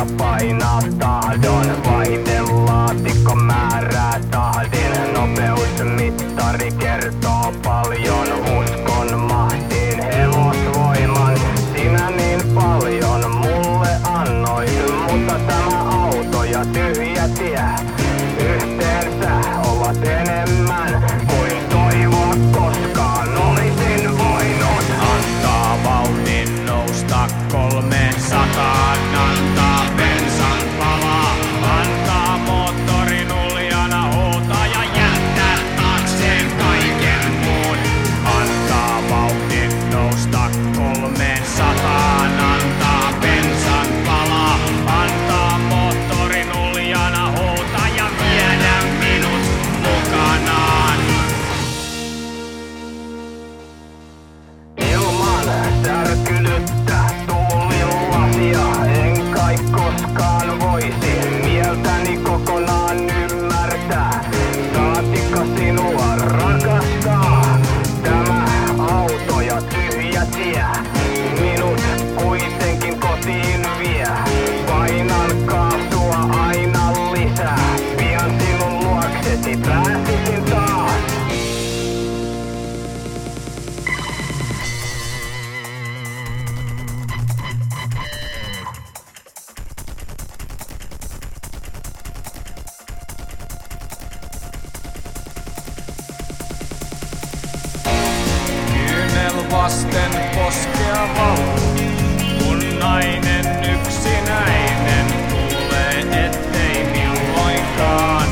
ja painaa tahdon. Vaihdelaatikko määrää tahdin. Nopeusmittari kertoo paljon. Uskon mahtiin hevosvoiman. Sinä niin paljon mulle annoit, mutta tämä auto ja tyhjä tie yhteensä ovat enemmän kuin toivoa koskaan olisin voinut. Antaa vauhdin nousta 300, antaa bensan palaa, antaa moottorin uljana huutaa ja jättää taakseen kaiken muun. Antaa vauhdin nousta 300, antaa bensan palaa, antaa moottorin uljana huutaa ja viedä minut mukanaan. Ilman särkynyttä tuulilasia en kai koskaan voisi mieltäni kokonaan ymmärtää. Saatikka sinua rakastaa. Tämä auto ja tyhjä tie minut kuitenkin kotiin vie. Painan kaasua aina lisää. Pian sinun luoksesi pääsisin taas. Kyynel vasten poskea valuu, kun nainen yksinäinen tulee, ettei milloinkaan.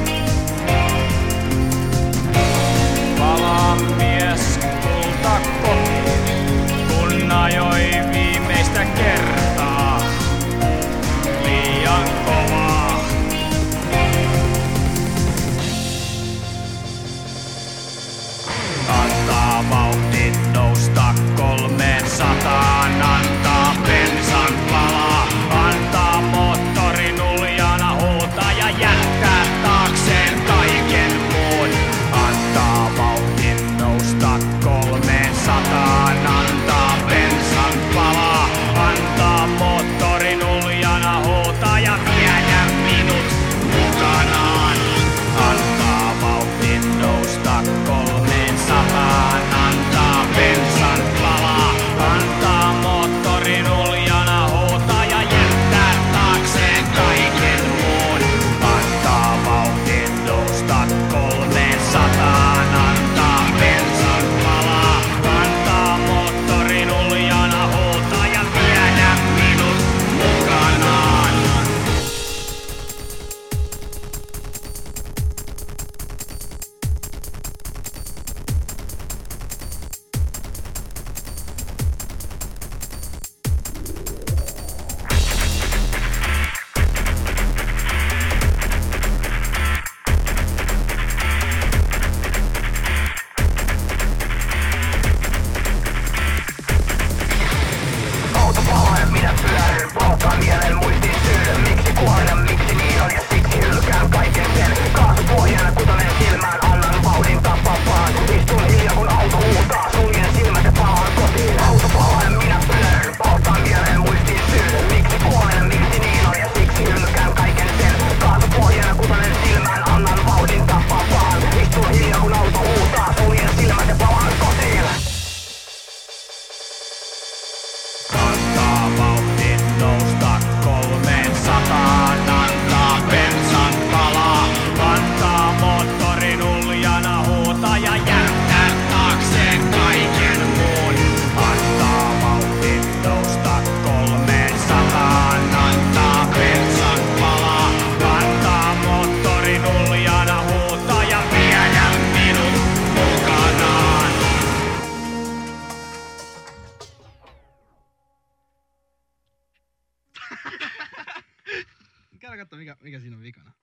Palaa mies multa kotiin, kun ajoi viimeistä kertaa. Liian kovaa. Antaa vauhdin nousta 300, antaa bensan palaa, antaa moottorin uljana huutaa ja jättää taakseen kaiken muun. Antaa vauhdin nousta 300, antaa bensan palaa, antaa moottorin uljana huutaa ja viedä minut mukanaan. Antaa vauhdin nousta 300, antaa bensan palaa, antaa moottorin uljana huutaa ja jättää taakseen kaiken muun. Antaa vauhdin nousta 300, antaa bensan palaa, antaa moottorin uljana huutaa ja viedä minut mukanaan. Auto palaa ja minä pyörin, poltaan mielen muistin syyn. Miksi kuolen, miksi niin on ja siksi hylkään kaiken sen. Kaasupohjana kutonen silmään, annan vauhdin tappaa vaan. Istun hiljaa kun auto huutaa, suljen silmät ja palaan kotiin. Auto palaa ja minä pyörin, poltaan mielen muistin syyn. Miksi kuolen, miksi niin on ja siksi hylkään kaiken sen. Kaasupohjana kutonen silmään, annan vauhdin tappaa vaan. Istun hiljaa kun auto huutaa, suljen silmät ja palaan kotiin. Antaa vauhdin nousta 300, antaa bensan palaa, antaa moottorin uljana huutaa ja jättää taakseen kaiken muun. Antaa vauhdin nousta 300, antaa bensan palaa, antaa moottorin uljana huutaa ja viedä minut mukanaan. Käydä katsoa mikä siinä on vikana.